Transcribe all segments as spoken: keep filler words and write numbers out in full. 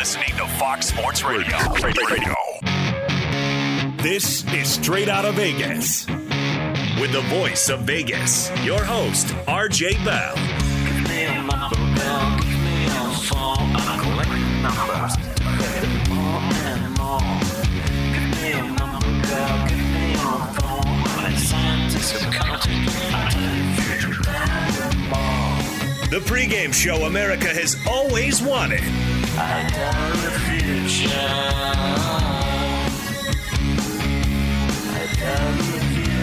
listening to Fox Sports Radio. Radio. This is Straight Out of Vegas. With the voice of Vegas, your host, R J Bell. Give me a number, Bell. Give me a phone. I collect numbers. More and more. Give me a number, Bell. Give me a phone. I'm a scientist of counting. I future more. The pregame show America has always wanted. I tell the future. I tell the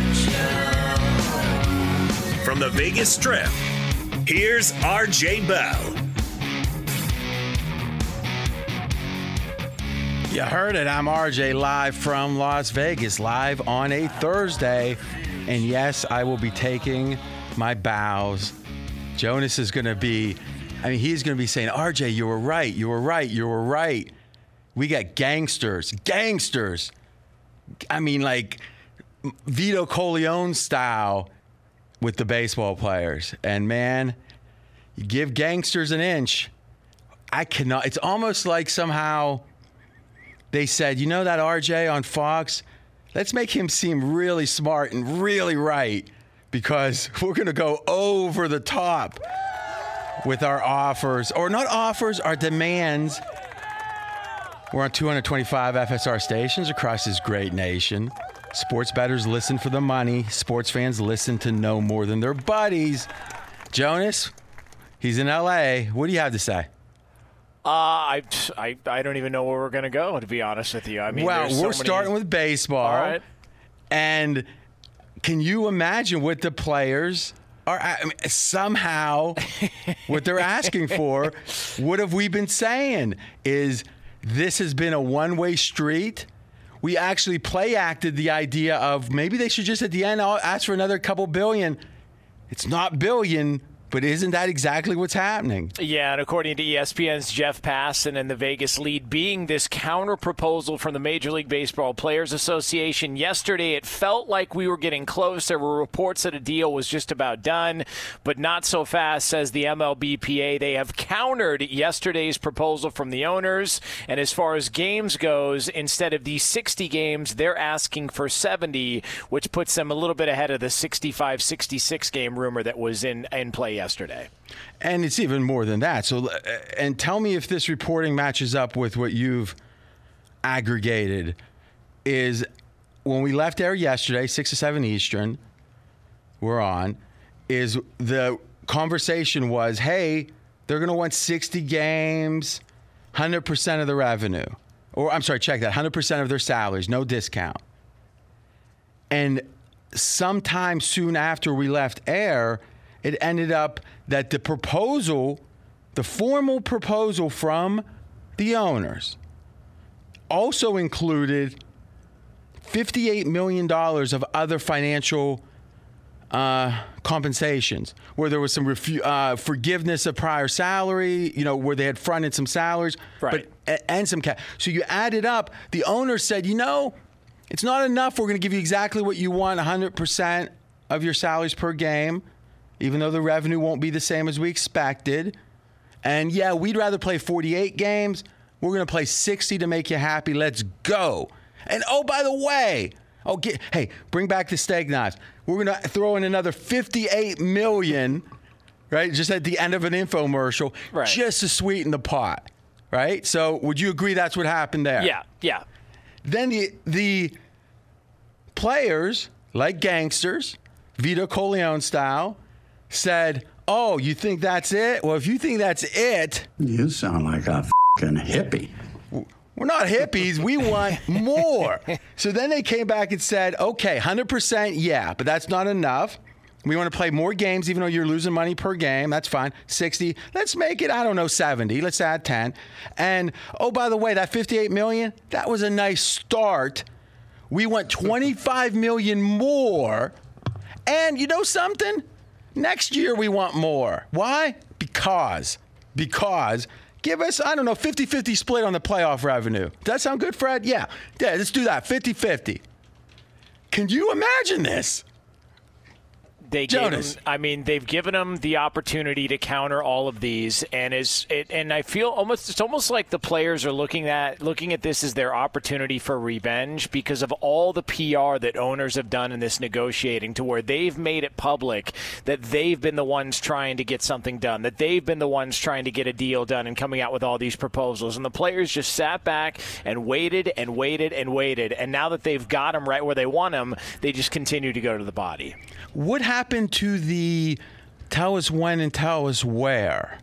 future. From the Vegas Strip, here's R J Bell. You heard it. I'm R J, live from Las Vegas, live on a Thursday. And yes, I will be taking my bows. Jonas is going to be, I mean, he's going to be saying, R J, you were right, you were right, you were right. We got gangsters, gangsters. I mean, like Vito Corleone style with the baseball players. And man, you give gangsters an inch. I cannot, it's almost like somehow they said, you know that R J on Fox, let's make him seem really smart and really right, because we're going to go over the top with our offers, or not offers, our demands. We're on two hundred twenty-five F S R stations across this great nation. Sports bettors listen for the money. Sports fans listen to know more than their buddies. Jonas, he's in L A. What do you have to say? Uh, I, I, I don't even know where we're going to go, to be honest with you. I mean, well, there's we're so starting many... with baseball. All right. And can you imagine what the players are, I mean, somehow, what they're asking for? What have we been saying is this has been a one-way street. We actually play acted the idea of maybe they should just at the end ask for another couple billion. It's not billion, but isn't that exactly what's happening? Yeah, and according to E S P N's Jeff Passan and the Vegas lead, being this counter-proposal from the Major League Baseball Players Association, yesterday it felt like we were getting close. There were reports that a deal was just about done, but not so fast, says the M L B P A. They have countered yesterday's proposal from the owners, and as far as games goes, instead of these sixty games, they're asking for seventy, which puts them a little bit ahead of the sixty-five sixty-six game rumor that was in, in play yesterday. And it's even more than that. So, and tell me if this reporting matches up with what you've aggregated. Is when we left air yesterday, six to seven Eastern, we're on, is the conversation was, hey, they're going to want sixty games, one hundred percent of the revenue. Or, I'm sorry, check that, one hundred percent of their salaries, no discount. And sometime soon after we left air, it ended up that the proposal, the formal proposal from the owners, also included fifty-eight million dollars of other financial uh, compensations, where there was some refu- uh, forgiveness of prior salary, you know, where they had fronted some salaries, right. but and some cash. So you added up, the owners said, you know, it's not enough. We're going to give you exactly what you want, one hundred percent of your salaries per game, even though the revenue won't be the same as we expected. And yeah, we'd rather play forty-eight games. We're going to play sixty to make you happy. Let's go. And oh, by the way, oh, get, hey, bring back the steak knives. We're going to throw in another fifty-eight million dollars, right, just at the end of an infomercial, right, just to sweeten the pot, right? So would you agree that's what happened there? Yeah, yeah. Then the the players, like gangsters, Vito Corleone style, said, oh, you think that's it? Well, if you think that's it... You sound like a f***ing hippie. We're not hippies. We want more. So then they came back and said, okay, one hundred percent, yeah, but that's not enough. We want to play more games, even though you're losing money per game. That's fine. sixty. Let's make it, I don't know, seventy. Let's add ten. And, oh, by the way, that fifty-eight million dollars, that was a nice start. We want twenty-five million dollars more. And you know something? Next year we want more. Why? Because. Because. Give us, I don't know, fifty-fifty split on the playoff revenue. Does that sound good, Fred? Yeah. Yeah, let's do that. fifty-fifty. Can you imagine this? They gave Jonas. him, I mean, they've given him the opportunity to counter all of these, and is it, and I feel almost it's almost like the players are looking at looking at this as their opportunity for revenge because of all the P R that owners have done in this negotiating, to where they've made it public that they've been the ones trying to get something done, that they've been the ones trying to get a deal done and coming out with all these proposals, and the players just sat back and waited and waited and waited, and now that they've got him right where they want him, they just continue to go to the body. What happened to the tell us when and tell us where?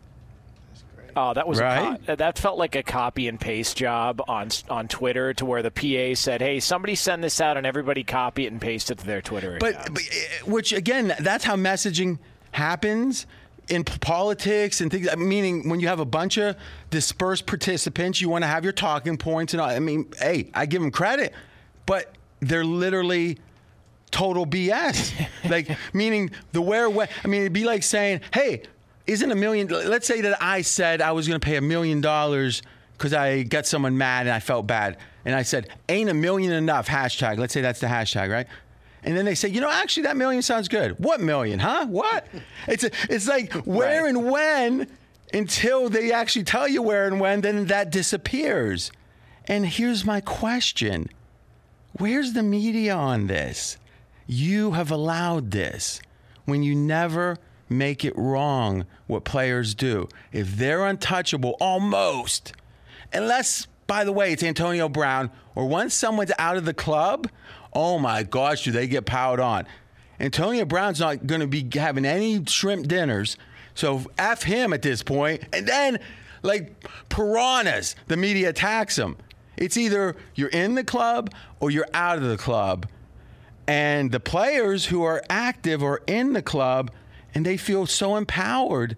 Oh, that was right? a co- that felt like a copy and paste job on on Twitter, to where the P A said, "Hey, somebody send this out," and everybody copy it and paste it to their Twitter But, accounts. but uh, which again, that's how messaging happens in p- politics and things. Meaning, when you have a bunch of dispersed participants, you want to have your talking points and all. I mean, hey, I give them credit, but they're literally total B S. Like, meaning the where, when. I mean, it'd be like saying, hey, isn't a million, let's say that I said I was going to pay a million dollars because I got someone mad and I felt bad. And I said, ain't a million enough, hashtag. Let's say that's the hashtag, right? And then they say, you know, actually that million sounds good. What million, huh? What? It's a, it's like where Right. and when, until they actually tell you where and when, then that disappears. And here's my question. Where's the media on this? You have allowed this when you never make it wrong what players do. If they're untouchable, almost, unless, by the way, it's Antonio Brown, or once someone's out of the club, oh my gosh, do they get piled on. Antonio Brown's not going to be having any shrimp dinners, so F him at this point. And then, like piranhas, the media attacks him. It's either you're in the club or you're out of the club. And the players who are active are in the club, and they feel so empowered.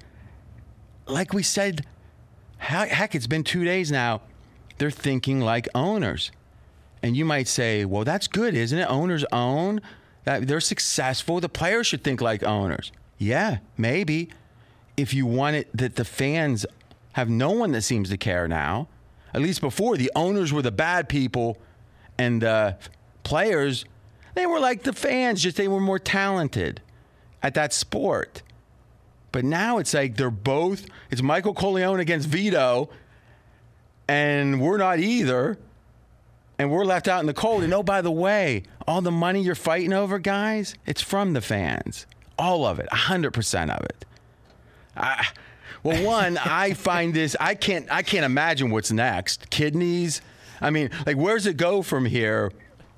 Like we said, heck, it's been two days now. They're thinking like owners. And you might say, well, that's good, isn't it? Owners own. That they're successful. The players should think like owners. Yeah, maybe. If you want it that the fans have no one that seems to care now. At least before, the owners were the bad people, and the players, they were like the fans, just they were more talented at that sport. But now it's like they're both, it's Michael Corleone against Vito, and we're not either, and we're left out in the cold. And oh, by the way, all the money you're fighting over, guys, it's from the fans. All of it, one hundred percent of it. I, well, one, I find this, I can't, I can't imagine what's next. Kidneys. I mean, like, where's it go from here?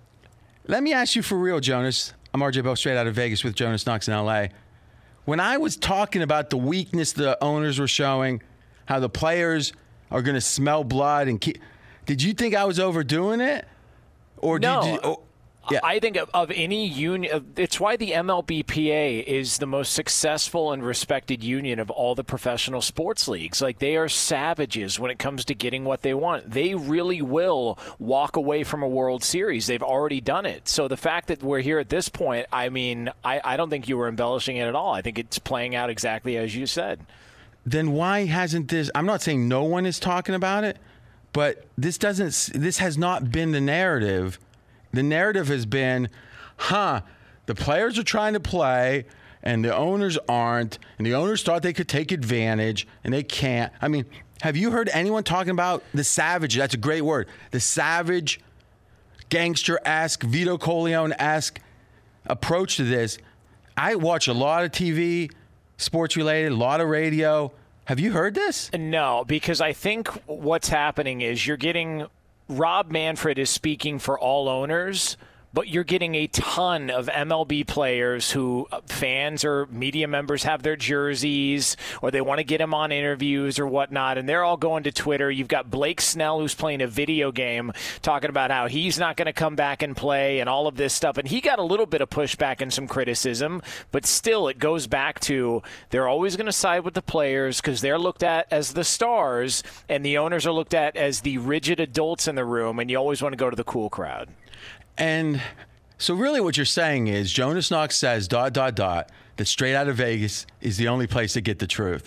Let me ask you for real, Jonas. I'm R J Bell, straight out of Vegas with Jonas Knox in L A. When I was talking about the weakness the owners were showing, how the players are going to smell blood and keep, did you think I was overdoing it? Or No. did you? Oh, yeah. I think of, of any union, it's why the M L B P A is the most successful and respected union of all the professional sports leagues. Like, they are savages when it comes to getting what they want. They really will walk away from a World Series. They've already done it. So the fact that we're here at this point, I mean, I, I don't think you were embellishing it at all. I think it's playing out exactly as you said. Then why hasn't this, I'm not saying no one is talking about it, but this doesn't, this has not been the narrative. The narrative has been, huh, the players are trying to play and the owners aren't, and the owners thought they could take advantage and they can't. I mean, have you heard anyone talking about the savage? That's a great word. The savage, gangster-esque, Vito Corleone-esque approach to this. I watch a lot of T V, sports-related, a lot of radio. Have you heard this? No, because I think what's happening is you're getting Rob Manfred is speaking for all owners, but you're getting a ton of M L B players who fans or media members have their jerseys, or they want to get them on interviews or whatnot, and they're all going to Twitter. You've got Blake Snell, who's playing a video game, talking about how he's not going to come back and play and all of this stuff. And he got a little bit of pushback and some criticism, but still it goes back to they're always going to side with the players because they're looked at as the stars, and the owners are looked at as the rigid adults in the room, and you always want to go to the cool crowd. And so really what you're saying is Jonas Knox says, dot, dot, dot, that Straight Out of Vegas is the only place to get the truth.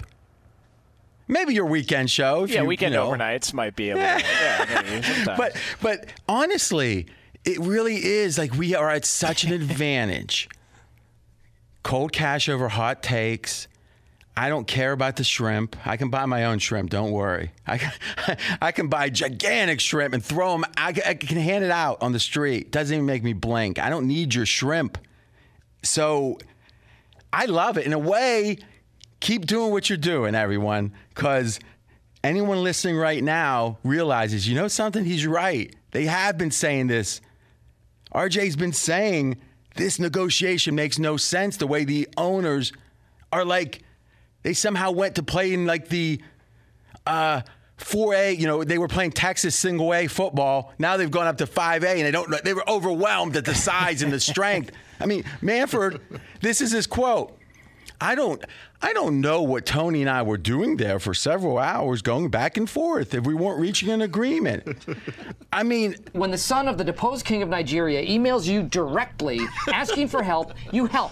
Maybe your weekend show. If Yeah, you, weekend you know. overnights might be able to. Yeah, maybe sometimes. But, but honestly, it really is like we are at such an advantage. cold cash over hot takes. I don't care about the shrimp. I can buy my own shrimp. Don't worry. I can, I can buy gigantic shrimp and throw them. I, I can hand it out on the street. Doesn't even make me blink. I don't need your shrimp. So I love it. In a way, keep doing what you're doing, everyone, because anyone listening right now realizes, you know something? He's right. They have been saying this. R J's been saying this negotiation makes no sense. The way the owners are like, they somehow went to play in like the uh, four A, you know, they were playing Texas single A football. Now they've gone up to five A, and they don't. They were overwhelmed at the size and the strength. I mean, Manfred, this is his quote. I don't, I don't know what Tony and I were doing there for several hours, going back and forth if we weren't reaching an agreement. I mean, when the son of the deposed king of Nigeria emails you directly asking for help, you help.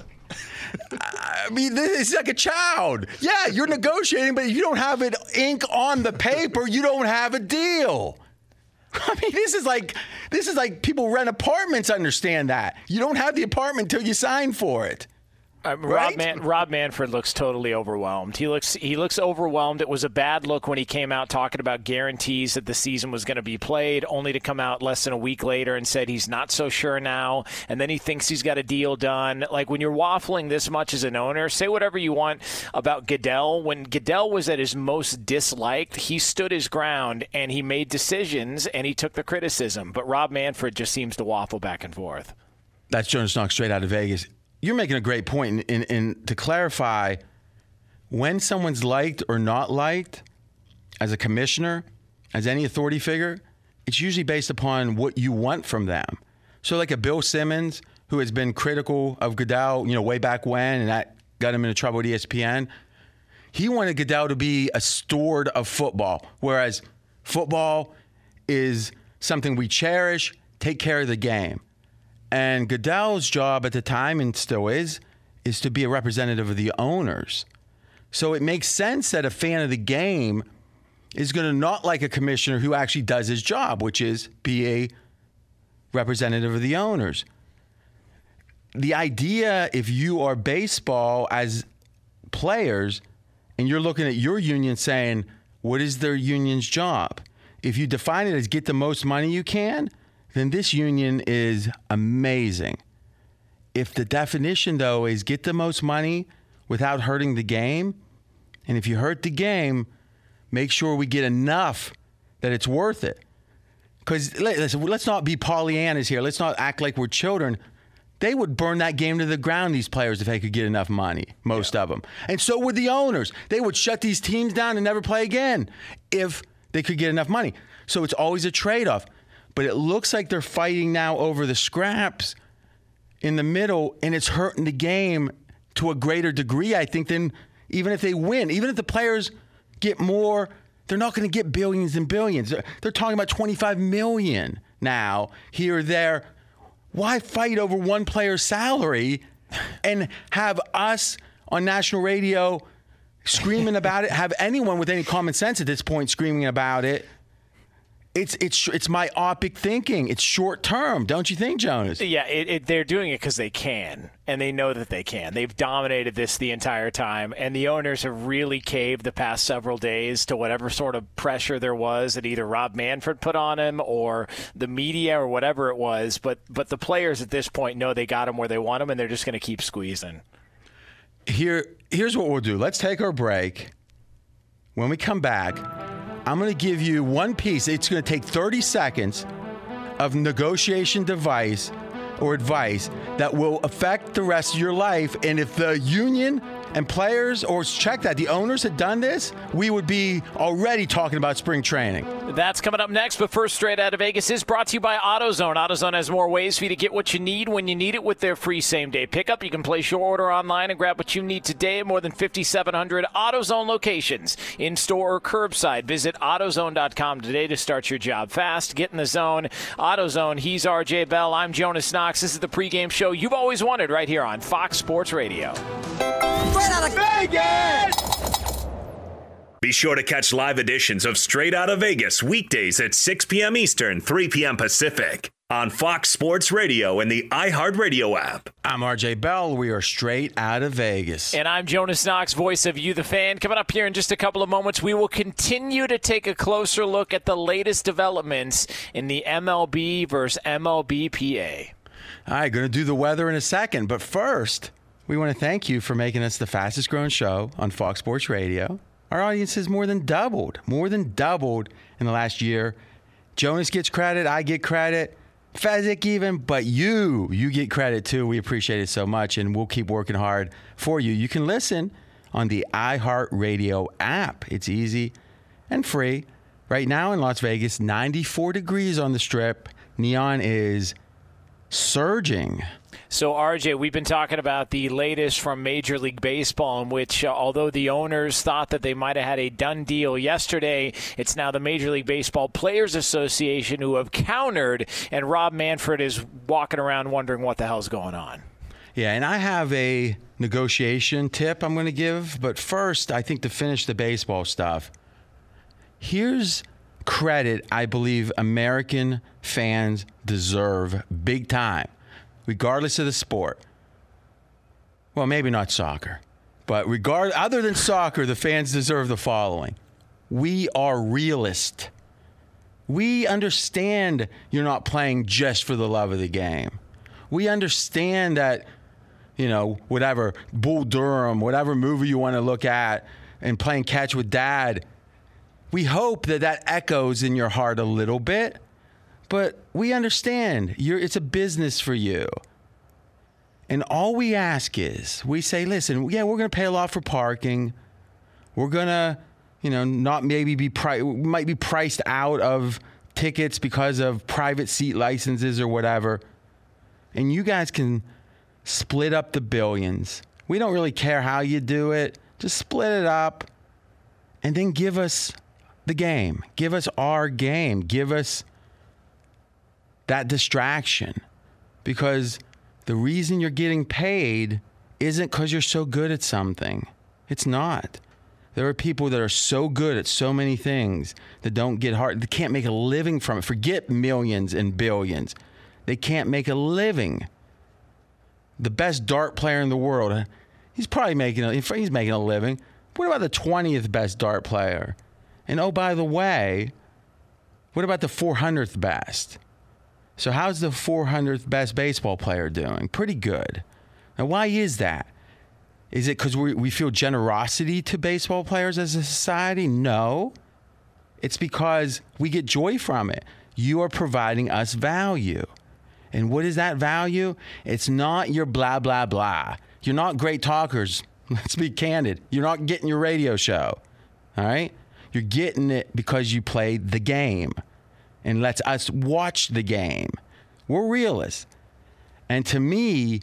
I mean, this is like a child. Yeah, you're negotiating, but if you don't have it ink on the paper, you don't have a deal. I mean, this is like this is like people rent apartments. Understand that you don't have the apartment until you sign for it. Uh, right? Rob, Man- Rob Manfred looks totally overwhelmed. He looks he looks overwhelmed. It was a bad look when he came out talking about guarantees that the season was going to be played, only to come out less than a week later and said he's not so sure now, and then he thinks he's got a deal done. Like, when you're waffling this much as an owner, say whatever you want about Goodell. When Goodell was at his most disliked, he stood his ground, and he made decisions, and he took the criticism. But Rob Manfred just seems to waffle back and forth. That's Jonas Knox straight out of Vegas. You're making a great point. In, in, in to clarify, when someone's liked or not liked as a commissioner, as any authority figure, it's usually based upon what you want from them. So like a Bill Simmons, who has been critical of Goodell, you know, way back when, and that got him into trouble with E S P N. He wanted Goodell to be a steward of football, whereas football is something we cherish, take care of the game. And Goodell's job at the time, and still is, is to be a representative of the owners. So it makes sense that a fan of the game is going to not like a commissioner who actually does his job, which is be a representative of the owners. The idea, if you are baseball as players and you're looking at your union saying, what is their union's job? If you define it as get the most money you can, then this union is amazing. If the definition, though, is get the most money without hurting the game, and if you hurt the game, make sure we get enough that it's worth it. Because let's not be Pollyannas here. Let's not act like we're children. They would burn that game to the ground, these players, if they could get enough money, most yeah. of them. And so would the owners. They would shut these teams down and never play again if they could get enough money. So it's always a trade-off. But it looks like they're fighting now over the scraps in the middle, and it's hurting the game to a greater degree, I think, than even if they win. Even if the players get more, they're not going to get billions and billions. They're, they're talking about twenty-five million dollars now, here or there. Why fight over one player's salary and have us on national radio screaming about it, have anyone with any common sense at this point screaming about it? It's it's it's myopic thinking. It's short term, don't you think, Jonas? Yeah, it, it, they're doing it because they can, and they know that they can. They've dominated this the entire time, and the owners have really caved the past several days to whatever sort of pressure there was that either Rob Manfred put on him or the media or whatever it was. But but the players at this point know they got him where they want him, and they're just going to keep squeezing. Here, here's what we'll do. Let's take our break. When we come back, I'm going to give you one piece. It's going to take thirty seconds of negotiation device or advice that will affect the rest of your life. And if the union and players, or check that, the owners had done this, we would be already talking about spring training. That's coming up next, but first, Straight Out of Vegas is brought to you by AutoZone. AutoZone has more ways for you to get what you need when you need it with their free same-day pickup. You can place your order online and grab what you need today at more than fifty-seven hundred AutoZone locations, in-store or curbside. Visit AutoZone dot com today to start your job fast. Get in the zone. AutoZone, he's R J Bell. I'm Jonas Knox. This is the pregame show you've always wanted right here on Fox Sports Radio. Straight out of Vegas! Be sure to catch live editions of Straight Outta Vegas weekdays at six p.m. Eastern, three p.m. Pacific on Fox Sports Radio and the iHeartRadio app. I'm R J Bell. We are Straight Outta Vegas. And I'm Jonas Knox, voice of You, the Fan. Coming up here in just a couple of moments, we will continue to take a closer look at the latest developments in the M L B versus M L B P A. All right, going to do the weather in a second. But first, we want to thank you for making us the fastest growing show on Fox Sports Radio. Our audience has more than doubled, more than doubled in the last year. Jonas gets credit, I get credit, Fezzik even, but you, you get credit too. We appreciate it so much, and we'll keep working hard for you. You can listen on the iHeartRadio app. It's easy and free. Right now in Las Vegas, ninety-four degrees on the Strip. Neon is surging. So, R J, we've been talking about the latest from Major League Baseball, in which, uh, although the owners thought that they might have had a done deal yesterday, it's now the Major League Baseball Players Association who have countered, and Rob Manfred is walking around wondering what the hell's going on. Yeah, and I have a negotiation tip I'm going to give, but first, I think to finish the baseball stuff, here's credit I believe American fans deserve big time, regardless of the sport. Well, maybe not soccer, but regard other than soccer, the fans deserve the following. We are realists. We understand you're not playing just for the love of the game. We understand that, you know, whatever, Bull Durham, whatever movie you want to look at, and playing catch with dad, we hope that that echoes in your heart a little bit, but we understand you're, it's a business for you. And all we ask is, we say, listen, yeah, we're going to pay a lot for parking. We're going to, you know, not maybe be, pri- might be priced out of tickets because of private seat licenses or whatever. And you guys can split up the billions. We don't really care how you do it. Just split it up and then give us the game. Give us our game. Give us that distraction, because the reason you're getting paid isn't because you're so good at something. It's not. There are people that are so good at so many things that don't get hard. They can't make a living from it. Forget millions and billions. They can't make a living. The best dart player in the world, he's probably making a, he's making a living. What about the twentieth best dart player? And oh, by the way, what about the four hundredth best? So how's the four hundredth best baseball player doing? Pretty good. Now, why is that? Is it because we, we feel generosity to baseball players as a society? No. It's because we get joy from it. You are providing us value. And what is that value? It's not your blah, blah, blah. You're not great talkers. Let's be candid. You're not getting your radio show. All right? You're getting it because you played the game and lets us watch the game. We're realists. And to me,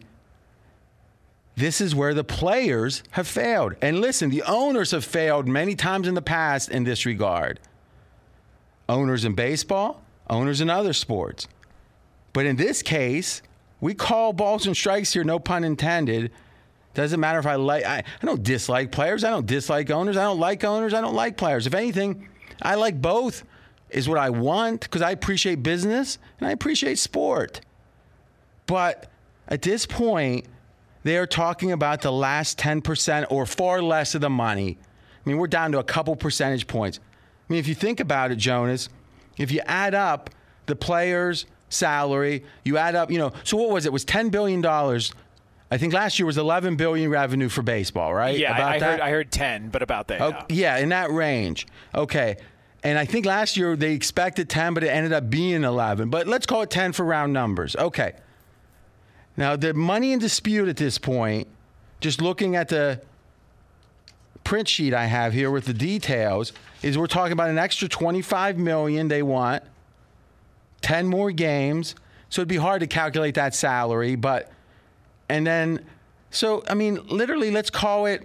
this is where the players have failed. And listen, the owners have failed many times in the past in this regard. Owners in baseball, owners in other sports. But in this case, we call balls and strikes here, no pun intended. Doesn't matter if I like, I, I don't dislike players. I don't dislike owners. I don't like owners. I don't like players. If anything, I like both is what I want, because I appreciate business and I appreciate sport. But at this point, they are talking about the last ten percent or far less of the money. I mean, we're down to a couple percentage points. I mean, if you think about it, Jonas, if you add up the players' salary, you add up, you know, so what was it? It was ten billion dollars. I think last year was eleven billion dollars revenue for baseball, right? Yeah, about I, I that? heard I heard ten, but about that. Oh, yeah. yeah, in that range. Okay. And I think last year they expected ten, but it ended up being eleven. But let's call it ten for round numbers. Okay. Now, the money in dispute at this point, just looking at the print sheet I have here with the details, is we're talking about an extra twenty-five million dollars they want, ten more games. So it'd be hard to calculate that salary, but and then so I mean, literally, let's call it,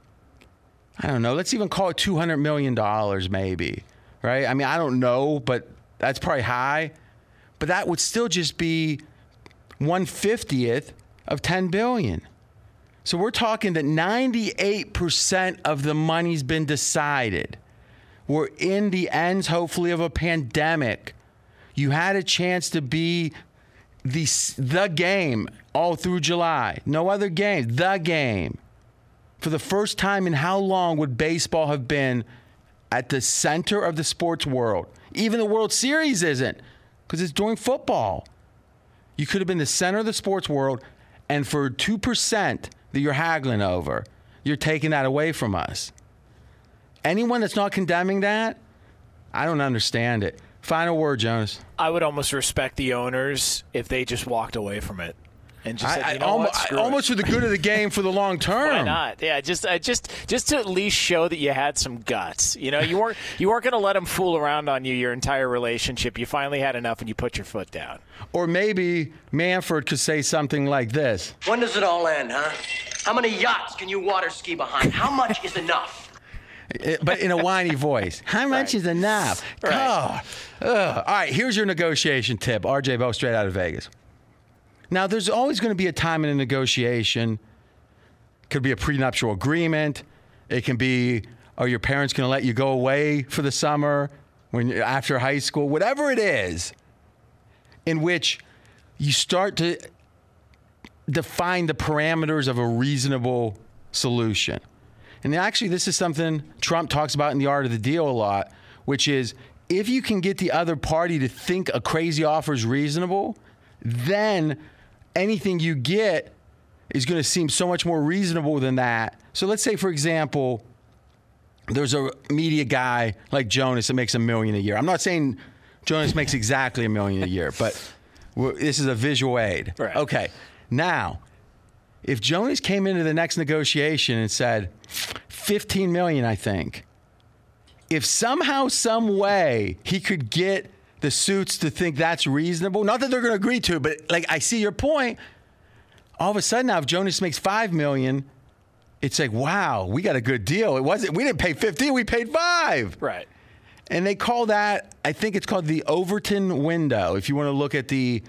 I don't know, let's even call it two hundred million dollars maybe, right? I mean, I don't know, but that's probably high. But that would still just be one fiftieth of ten billion dollars. So we're talking that ninety-eight percent of the money's been decided. We're in the ends, hopefully, of a pandemic. You had a chance to be the, the game all through July. No other game. The game. For the first time in how long would baseball have been at the center of the sports world? Even the World Series isn't, because it's during football. You could have been the center of the sports world, and for two percent that you're haggling over, you're taking that away from us. Anyone that's not condemning that, I don't understand it. Final word, Jonas. I would almost respect the owners if they just walked away from it and just said, I, you know I, what, almost, screw I, it. almost for the good of the game for the long term. Why not? Yeah, just uh, just just to at least show that you had some guts. You know, you weren't you weren't going to let them fool around on you your entire relationship. You finally had enough, and you put your foot down. Or maybe Manfred could say something like this. When does it all end, huh? How many yachts can you water ski behind? How much is enough? It, but in a whiny voice. How much Right. is enough? Right. Oh, ugh. All right, here's your negotiation tip. R J Bell, straight out of Vegas. Now, there's always going to be a time in a negotiation. Could be a prenuptial agreement. It can be, are your parents going to let you go away for the summer when you're after high school? Whatever it is, in which you start to define the parameters of a reasonable solution. And actually, this is something Trump talks about in The Art of the Deal a lot, which is if you can get the other party to think a crazy offer is reasonable, then anything you get is going to seem so much more reasonable than that. So let's say, for example, there's a media guy like Jonas that makes a million a year. I'm not saying Jonas makes exactly a million a year, but we're, this is a visual aid. Right. Okay. Now, if Jonas came into the next negotiation and said fifteen million, I think, if somehow, some way he could get the suits to think that's reasonable, not that they're going to agree to, but like I see your point. All of a sudden now, if Jonas makes five million, it's like, wow, we got a good deal. It wasn't, we didn't pay fifteen, we paid five. Right. And they call that, I think it's called the Overton window. If you want to look at the,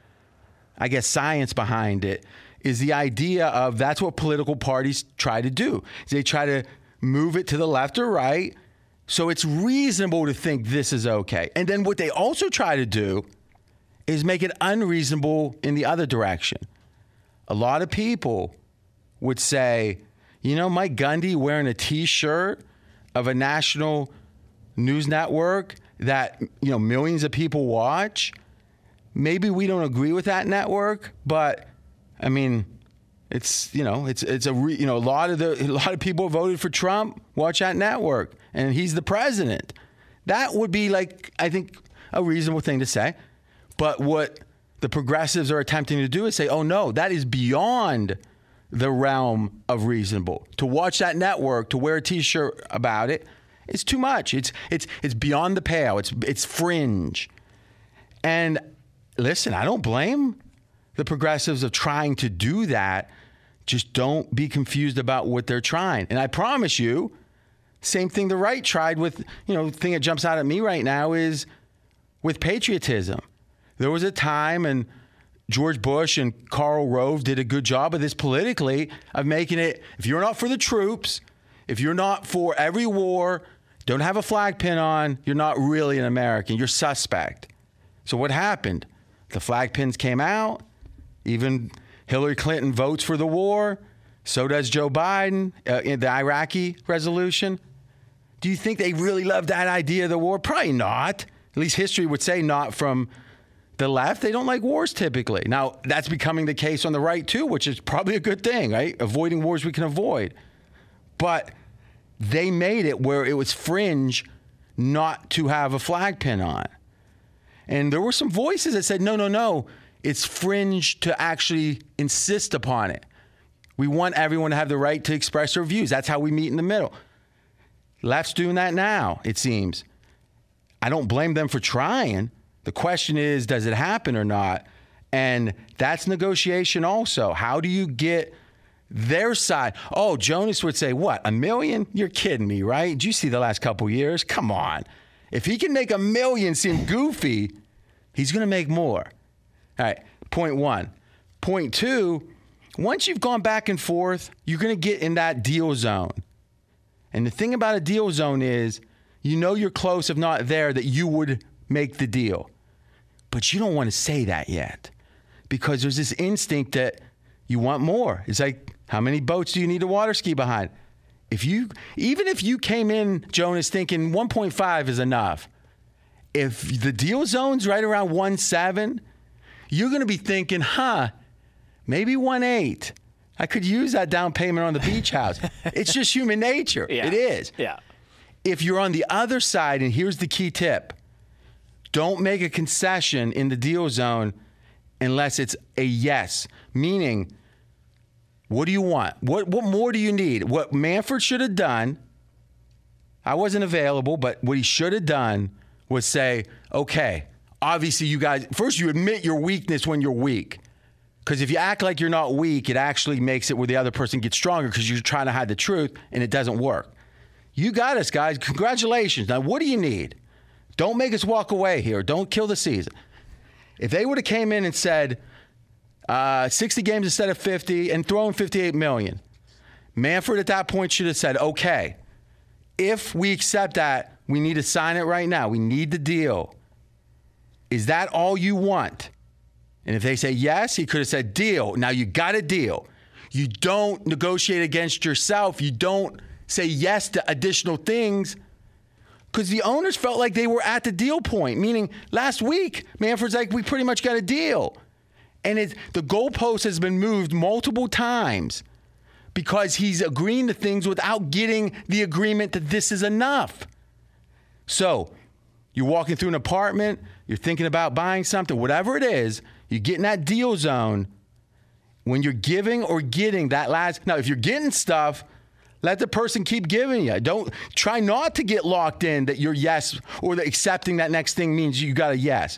I guess, science behind it, is the idea of that's what political parties try to do. They try to move it to the left or right, so it's reasonable to think this is okay. And then what they also try to do is make it unreasonable in the other direction. A lot of people would say, you know, Mike Gundy wearing a T-shirt of a national news network that, you know, millions of people watch. Maybe we don't agree with that network, but I mean, it's, you know, it's it's a re, you know, a lot of the a lot of people voted for Trump watch that network, and he's the president. That would be like, I think, a reasonable thing to say. But what the progressives are attempting to do is say, oh no, that is beyond the realm of reasonable. To watch that network, to wear a T-shirt about it, it's too much. It's it's it's beyond the pale. It's it's fringe. And listen, I don't blame the progressives of trying to do that. Just don't be confused about what they're trying. And I promise you, same thing the right tried with, you know, the thing that jumps out at me right now is with patriotism. There was a time, and George Bush and Karl Rove did a good job of this politically, of making it, if you're not for the troops, if you're not for every war, don't have a flag pin on, you're not really an American. You're suspect. So what happened? The flag pins came out. Even Hillary Clinton votes for the war. So does Joe Biden uh, in the Iraqi resolution. Do you think they really love that idea of the war? Probably not. At least history would say not from the left. They don't like wars typically. Now, that's becoming the case on the right too, which is probably a good thing, right? Avoiding wars we can avoid. But they made it where it was fringe not to have a flag pin on. And there were some voices that said, no, no, no, it's fringe to actually insist upon it. We want everyone to have the right to express their views. That's how we meet in the middle. Left's doing that now, it seems. I don't blame them for trying. The question is, does it happen or not? And that's negotiation also. How do you get their side? Oh, Jonas would say, what, a million? You're kidding me, right? Did you see the last couple years? Come on. If he can make a million seem goofy, he's going to make more. All right, point one. Point two, once you've gone back and forth, you're going to get in that deal zone. And the thing about a deal zone is You know you're close, if not there, that you would make the deal. But you don't want to say that yet because there's this instinct that you want more. It's like, how many boats do you need to water ski behind? If you, even if you came in, Jonas, thinking one point five is enough, if the deal zone's right around one point seven, you're going to be thinking, huh, maybe one point eight. I could use that down payment on the beach house. It's just human nature. Yeah. It is. Yeah. If you're on the other side, and here's the key tip, don't make a concession in the deal zone unless it's a yes, meaning, what do you want? What what more do you need? What Manfred should have done, I wasn't available, but what he should have done was say, okay, obviously you guys, first you admit your weakness when you're weak. Because if you act like you're not weak, it actually makes it where the other person gets stronger because you're trying to hide the truth and it doesn't work. You got us, guys. Congratulations. Now, what do you need? Don't make us walk away here. Don't kill the season. If they would have came in and said, Uh, sixty games instead of fifty, and throwing fifty-eight million. Manfred at that point should have said, okay, if we accept that, we need to sign it right now. We need the deal. Is that all you want? And if they say yes, he could have said deal. Now you got a deal. You don't negotiate against yourself. You don't say yes to additional things because the owners felt like they were at the deal point, meaning last week, Manfred's like, we pretty much got a deal. And it, the goalpost has been moved multiple times because he's agreeing to things without getting the agreement that this is enough. So you're walking through an apartment, you're thinking about buying something, whatever it is, you get in that deal zone. When you're giving or getting that last, now if you're getting stuff, let the person keep giving you. Don't try not to get locked in that you're yes or that accepting that next thing means you got a yes.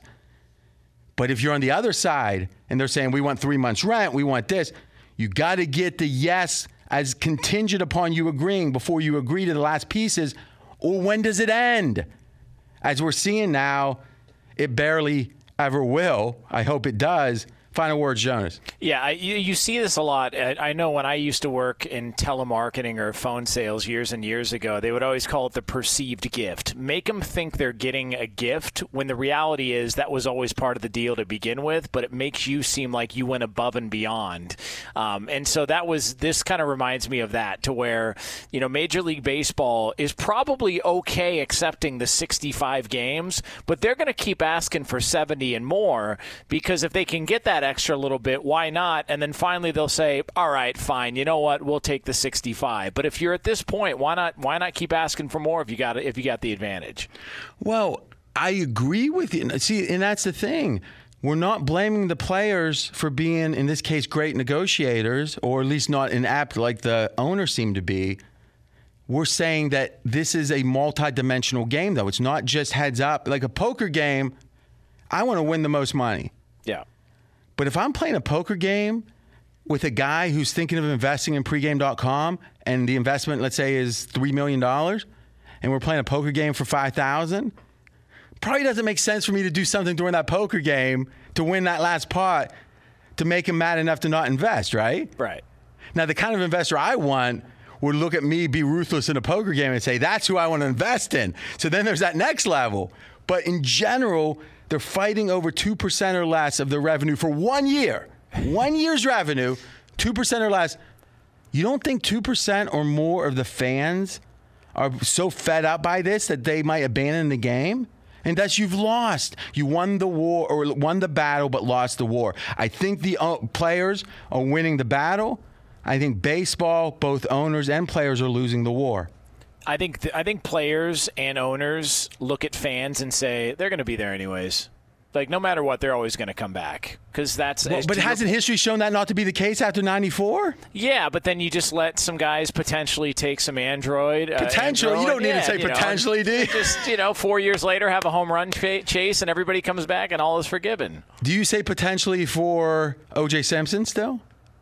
But if you're on the other side and they're saying, we want three months rent, we want this, you got to get the yes as contingent upon you agreeing before you agree to the last pieces, or when does it end? As we're seeing now, it barely ever will. I hope it does. Final words, Jonas. Yeah, I, you, you see this a lot. I, I know when I used to work in telemarketing or phone sales years and years ago, they would always call it the perceived gift. Make them think they're getting a gift when the reality is that was always part of the deal to begin with, but it makes you seem like you went above and beyond. Um, and so that was, this kind of reminds me of that, to where, you know, Major League Baseball is probably okay accepting the sixty-five games, but they're going to keep asking for seventy and more because if they can get that extra little bit, why not? And then finally they'll say, all right, fine, you know what, we'll take the sixty-five. But if you're at this point, why not why not keep asking for more if you got if you got the advantage? Well, I agree with you. See, and that's the thing. We're not blaming the players for being, in this case, great negotiators, or at least not inept like the owners seem to be. We're saying that this is a multi-dimensional game, though. It's not just heads up. Like a poker game, I want to win the most money. Yeah. But if I'm playing a poker game with a guy who's thinking of investing in pregame dot com and the investment, let's say, is three million dollars, and we're playing a poker game for five thousand dollars, probably doesn't make sense for me to do something during that poker game to win that last pot to make him mad enough to not invest, right? Right. Now, the kind of investor I want would look at me, be ruthless in a poker game, and say, that's who I want to invest in. So then there's that next level. But in general, they're fighting over two percent or less of their revenue for one year. One year's revenue, two percent or less. You don't think two percent or more of the fans are so fed up by this that they might abandon the game? And thus you've lost. You won the war or won the battle but lost the war. I think the uh, players are winning the battle. I think baseball, both owners and players, are losing the war. I think th- I think players and owners look at fans and say they're going to be there anyways. Like no matter what, they're always going to come back because that's. Well, but hasn't your, history shown that not to be the case after ninety-four? Yeah, but then you just let some guys potentially take some Android. Potential? Uh, Android. You don't need yeah, to say potentially, know, do you? Just you know, four years later, have a home run ch- chase, and everybody comes back, and all is forgiven. Do you say potentially for O J Simpson still?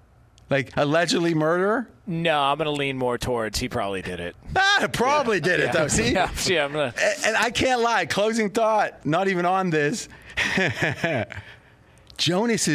Like allegedly murderer? No, I'm going to lean more towards he probably did it. Ah, probably yeah. did it, yeah. though. See? Yeah, yeah I'm gonna... and, and I can't lie. Closing thought, not even on this. Jonas is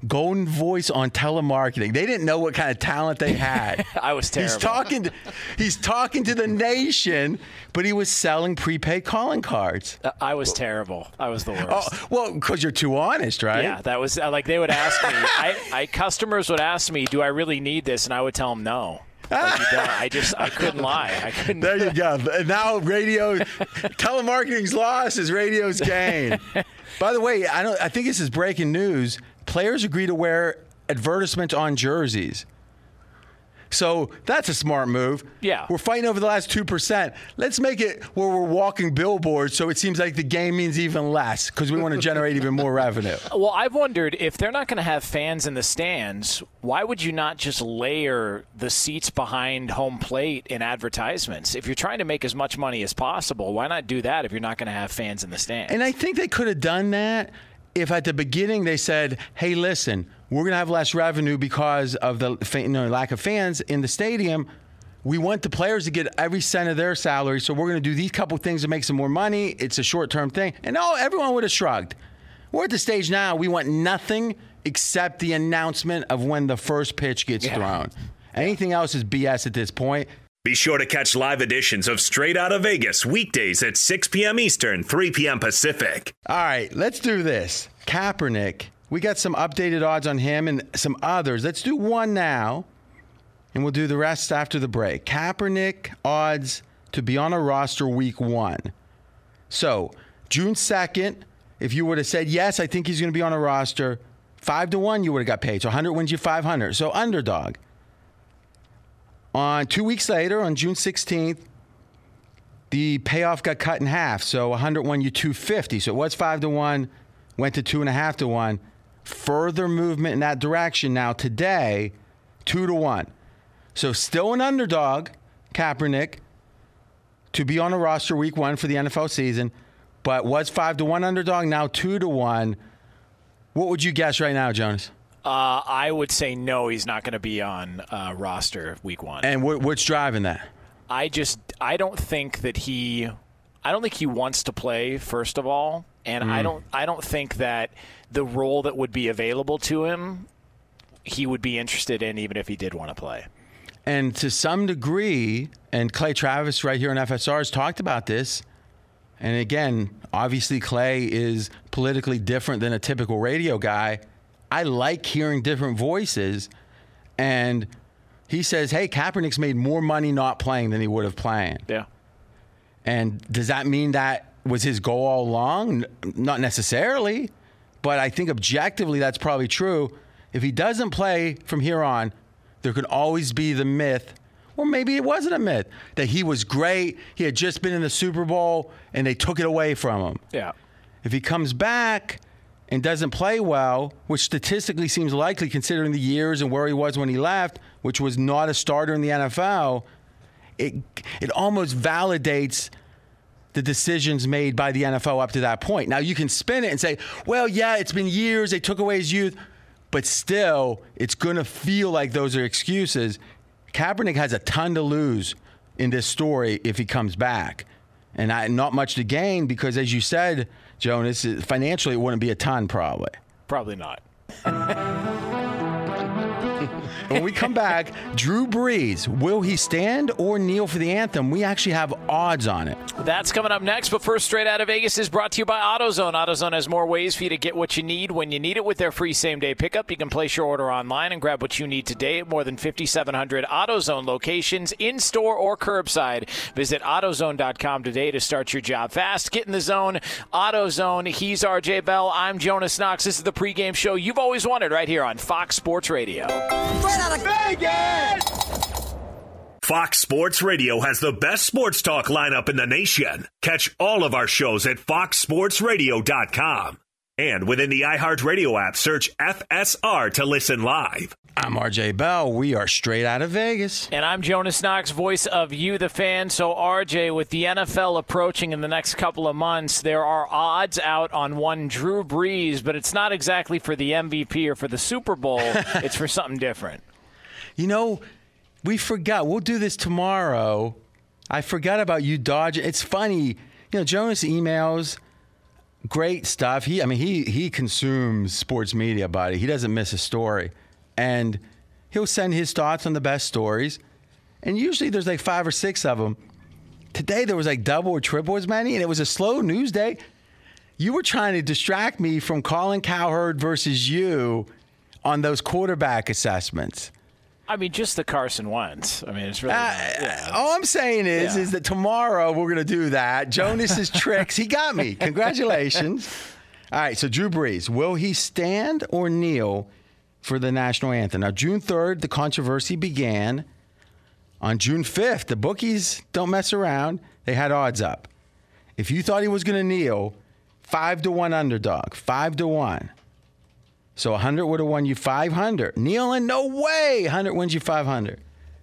Golden Voice on telemarketing. They didn't know what kind of talent they had. I was terrible. He's talking to, he's talking to the nation, but he was selling prepaid calling cards. Uh, I was terrible. I was the worst. Oh, well, because you're too honest, right? Yeah, that was uh, like they would ask me. I, I customers would ask me, "Do I really need this?" And I would tell them no. Like, you don't. I just I couldn't lie. I couldn't. There you go. And now radio, telemarketing's loss is radio's gain. By the way, I don't. I think this is breaking news. Players agree to wear advertisements on jerseys. So that's a smart move. Yeah. We're fighting over the last two percent. Let's make it where we're walking billboards so it seems like the game means even less because we want to generate even more revenue. Well, I've wondered if they're not going to have fans in the stands, why would you not just layer the seats behind home plate in advertisements? If you're trying to make as much money as possible, why not do that if you're not going to have fans in the stands? And I think they could have done that if at the beginning they said, hey, listen, we're going to have less revenue because of the you know, lack of fans in the stadium. We want the players to get every cent of their salary, so we're going to do these couple things to make some more money. It's a short-term thing. And oh, everyone would have shrugged. We're at the stage now, we want nothing except the announcement of when the first pitch gets yeah. thrown. Anything else is B S at this point. Be sure to catch live editions of Straight Outta Vegas weekdays at six p.m. Eastern, three p.m. Pacific. All right, let's do this. Kaepernick. We got some updated odds on him and some others. Let's do one now, and we'll do the rest after the break. Kaepernick odds to be on a roster week one. So, June second, if you would have said, yes, I think he's going to be on a roster, five to one, you would have got paid. So, one hundred wins you five hundred. So, underdog. On two weeks later, on June sixteenth, the payoff got cut in half. So, one hundred won you two hundred fifty. So, it was five to one, went to two and a half to one. Further movement in that direction now today, two to one. So still an underdog, Kaepernick, to be on a roster week one for the N F L season, but was five to one underdog, now two to one. What would you guess right now, Jonas? Uh, I would say no, he's not going to be on uh, roster week one. And what, what's driving that? I just I don't think that he I don't think he wants to play, first of all, and mm. I don't I don't think that the role that would be available to him he would be interested in even if he did want to play. And to some degree, and Clay Travis right here on F S R has talked about this, and again, obviously Clay is politically different than a typical radio guy. I like hearing different voices, and he says, hey, Kaepernick's made more money not playing than he would have playing. Yeah. And does that mean that was his goal all along? Not necessarily, but I think objectively that's probably true. If he doesn't play from here on, there could always be the myth, or maybe it wasn't a myth, that he was great, he had just been in the Super Bowl, and they took it away from him. Yeah. If he comes back and doesn't play well, which statistically seems likely considering the years and where he was when he left, which was not a starter in the N F L, it it almost validates the decisions made by the N F L up to that point. Now, you can spin it and say, well, yeah, it's been years, they took away his youth, but still, it's going to feel like those are excuses. Kaepernick has a ton to lose in this story if he comes back. And I, not much to gain because, as you said, Jonas, financially it wouldn't be a ton probably. Probably not. When we come back, Drew Brees, will he stand or kneel for the anthem? We actually have odds on it. That's coming up next, but first, Straight Outta Vegas is brought to you by AutoZone. AutoZone has more ways for you to get what you need when you need it with their free same-day pickup. You can place your order online and grab what you need today at more than fifty-seven hundred AutoZone locations, in-store or curbside. Visit AutoZone dot com today to start your job fast. Get in the zone. AutoZone. He's R J Bell. I'm Jonas Knox. This is the pregame show you've always wanted right here on Fox Sports Radio. Out of Vegas! Fox Sports Radio has the best sports talk lineup in the nation. Catch all of our shows at fox sports radio dot com. And within the iHeartRadio app, search F S R to listen live. I'm R J Bell. We are Straight Outta Vegas. And I'm Jonas Knox, voice of You, the fan. So, R J, with the N F L approaching in the next couple of months, there are odds out on one Drew Brees, but it's not exactly for the M V P or for the Super Bowl. It's for something different. You know, we forgot. We'll do this tomorrow. I forgot about you dodging. It's funny. You know, Jonas emails great stuff. He, I mean, he he consumes sports media, buddy. He doesn't miss a story, and he'll send his thoughts on the best stories. And usually there's like five or six of them. Today there was like double or triple as many, and it was a slow news day. You were trying to distract me from Colin Cowherd versus you on those quarterback assessments. I mean, just the Carson Wentz. I mean, it's really. Uh, not, yeah, all I'm saying is, yeah. is that tomorrow we're going to do that. Jonas's tricks. He got me. Congratulations. All right. So Drew Brees, will he stand or kneel for the national anthem? Now, June third, the controversy began. On June fifth, the bookies don't mess around. They had odds up. If you thought he was going to kneel, five to one underdog, five to one. So one hundred would have won you five hundred. Kneeling, no way. one hundred wins you five hundred.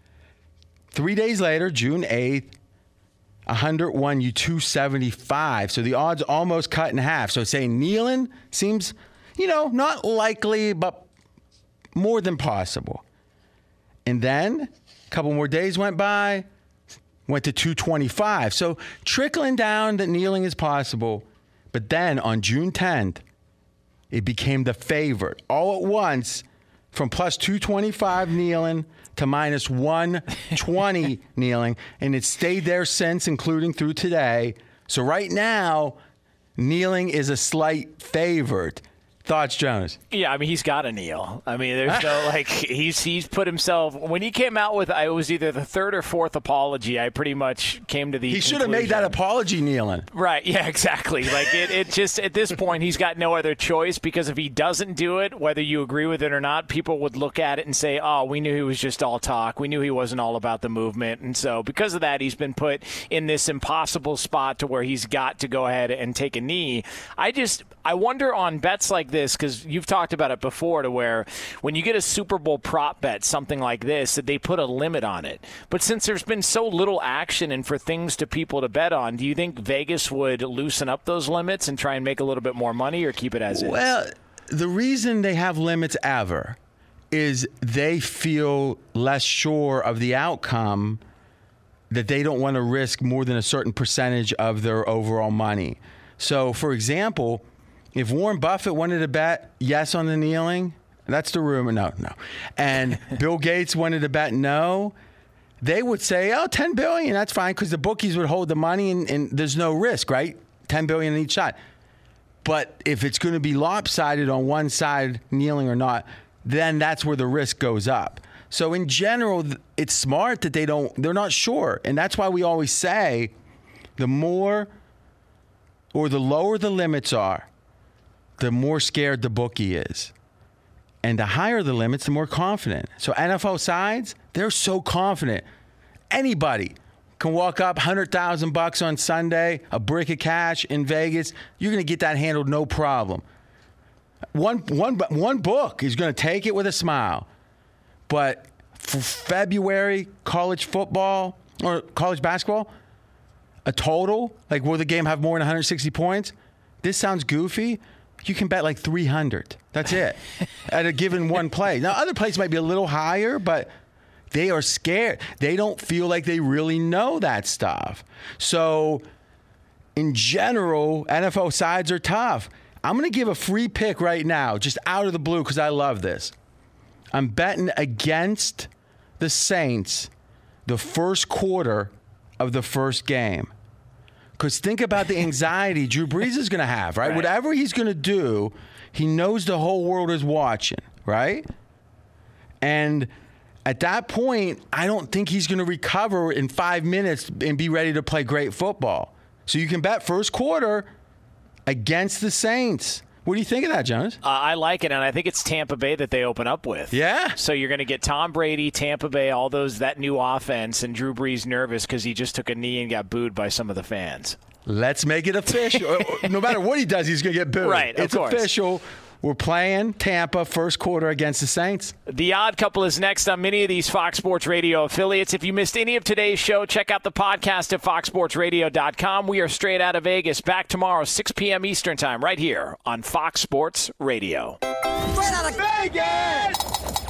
Three days later, June eighth, one hundred won you two seventy-five. So the odds almost cut in half. So saying kneeling seems, you know, not likely, but more than possible. And then a couple more days went by, went to two twenty-five. So trickling down that kneeling is possible. But then on June tenth, it became the favorite all at once from plus two twenty-five kneeling to minus one twenty kneeling. And it stayed there since, including through today. So right now, kneeling is a slight favorite. Thoughts, Jonas? Yeah, I mean, he's got to kneel. I mean, there's no, like, he's he's put himself, when he came out with, it was either the third or fourth apology, I pretty much came to the He should have made that apology kneeling. Right, yeah, exactly. Like, it, it just, at this point, he's got no other choice, because if he doesn't do it, whether you agree with it or not, people would look at it and say, oh, we knew he was just all talk. We knew he wasn't all about the movement. And so, because of that, he's been put in this impossible spot to where he's got to go ahead and take a knee. I just, I wonder on bets like this, because you've talked about it before, to where when you get a Super Bowl prop bet, something like this, that they put a limit on it. But since there's been so little action and for things to people to bet on, do you think Vegas would loosen up those limits and try and make a little bit more money, or keep it as is? Well, the reason they have limits ever is they feel less sure of the outcome, that they don't want to risk more than a certain percentage of their overall money. So, for example, if Warren Buffett wanted to bet yes on the kneeling, that's the rumor. No, no. And Bill Gates wanted to bet no, they would say, oh, ten billion dollars, that's fine, because the bookies would hold the money and, and there's no risk, right? ten billion dollars in each side. But if it's going to be lopsided on one side, kneeling or not, then that's where the risk goes up. So in general, it's smart that they don't, they're not sure. And that's why we always say the more or the lower the limits are, the more scared the bookie is. And the higher the limits, the more confident. So N F L sides, they're so confident. Anybody can walk up one hundred thousand bucks on Sunday, a brick of cash in Vegas. You're going to get that handled no problem. One, one, one book is going to take it with a smile. But for February, college football or college basketball, a total, like will the game have more than one hundred sixty points? This sounds goofy. You can bet like three hundred. That's it at a given one play. Now, other plays might be a little higher, but they are scared. They don't feel like they really know that stuff. So, in general, N F L sides are tough. I'm going to give a free pick right now, just out of the blue, because I love this. I'm betting against the Saints the first quarter of the first game. Because think about the anxiety Drew Brees is going to have, right? right? Whatever he's going to do, he knows the whole world is watching, right? And at that point, I don't think he's going to recover in five minutes and be ready to play great football. So you can bet first quarter against the Saints. What do you think of that, Jonas? Uh, I like it, and I think it's Tampa Bay that they open up with. Yeah. So you're going to get Tom Brady, Tampa Bay, all those, that new offense, and Drew Brees nervous because he just took a knee and got booed by some of the fans. Let's make it official. No matter what he does, he's going to get booed. Right, of It's course. official. We're playing Tampa first quarter against the Saints. The Odd Couple is next on many of these Fox Sports Radio affiliates. If you missed any of today's show, check out the podcast at fox sports radio dot com. We are straight out of Vegas. Back tomorrow, six p.m. Eastern Time, right here on Fox Sports Radio. Straight out of Vegas!